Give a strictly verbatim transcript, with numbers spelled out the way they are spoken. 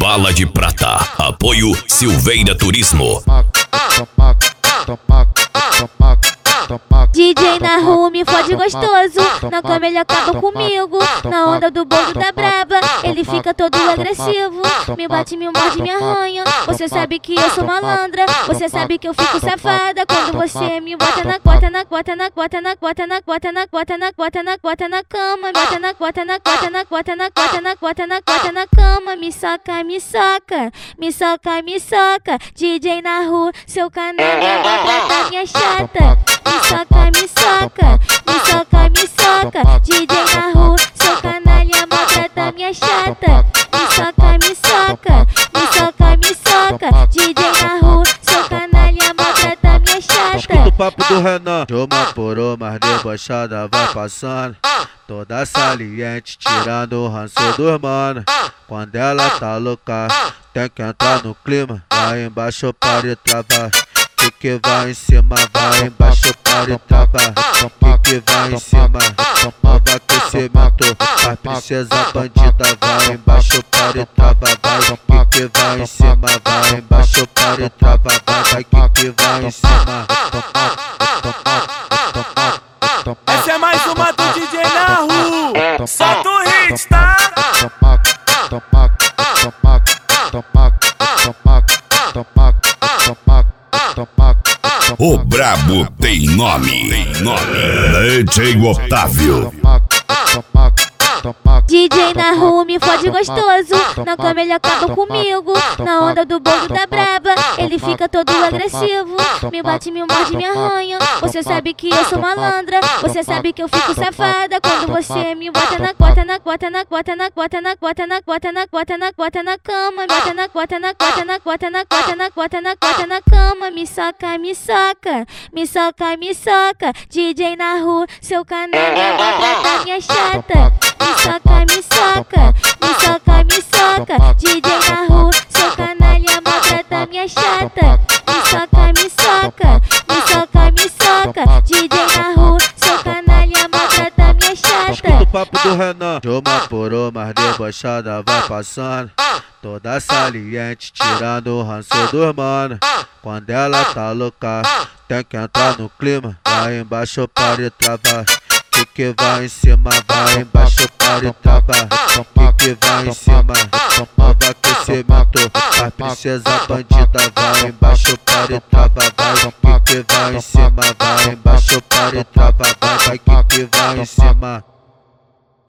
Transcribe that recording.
Bala de Prata. Apoio Silveira Turismo. D J na rua me fode gostoso, na cama ele acaba comigo. Na onda do bolo da braba, ele fica todo agressivo. Me bate, me morde, me arranha. Você sabe que eu sou malandra, você sabe que eu fico safada. Quando você me bota na cota, na cota, na cota, na cota, na cota, na cota, na cota, na cota, na cama. Bota na cota, na cota, na cota, na cota, na cota, na cota, na cama. Me soca, me soca, me soca, me soca. D J na rua, seu canalha, maltrata minha chata. Me soca, me soca, me soca, me soca. D J na rua, seu canalha, maltrata minha chata. Me soca, me soca, me soca, me soca. D J na rua, seu canalha, maltrata minha chata. Escuta o papo do Renan. De uma por uma debochada vai passando, toda saliente, tirando o ranço dos mano. Quando ela tá louca, tem que entrar no clima. Vai embaixo para travar. Que que vai em cima, vai embaixo para travar. Que que vai em cima, nova aquecimento. A princesa bandida vai embaixo para travar. Vai que que vai em cima, vai embaixo para travar. Vai que que vai em cima. Essa é mais uma do D J na rua. Solta o hit, tá? O brabo tem nome, tem nome. D J Otávio. D J na rua me fode gostoso, na cama ele acaba comigo. Na onda do bolo da braba, ele fica todo agressivo. Me bate, me morde, me arranha. Você sabe que eu sou malandra, você sabe que eu fico safada. Quando você me bota na cota, na cota, na cota, na cota, na cota, na cota, na cota, na cota, na cama. Bota na cota, na cota, na cota, na cota, na cota, na cota, na cama. Me soca, me soca, me soca, me soca. D J na rua, seu canalha, maltrata minha chata. Me soca, me soca, me soca, me soca. D J na rua, seu canalha, maltrata minha chata. Me soca, me soca, me soca, me soca. D J na rua, seu canalha, maltrata minha chata. Escuta o papo do Renan. De uma por uma debochada vai passando, toda saliente, tirando o ranço dos mano. Quando ela tá louca, tem que entrar no clima. Vai embaixo para travar. Que que vai em cima, vai embaixo para travar. Que que vai em cima, nova aquecimento. A princesa bandida vai embaixo para travar. Vai que que vai em cima, vai embaixo para travar. Vai que que vai em cima.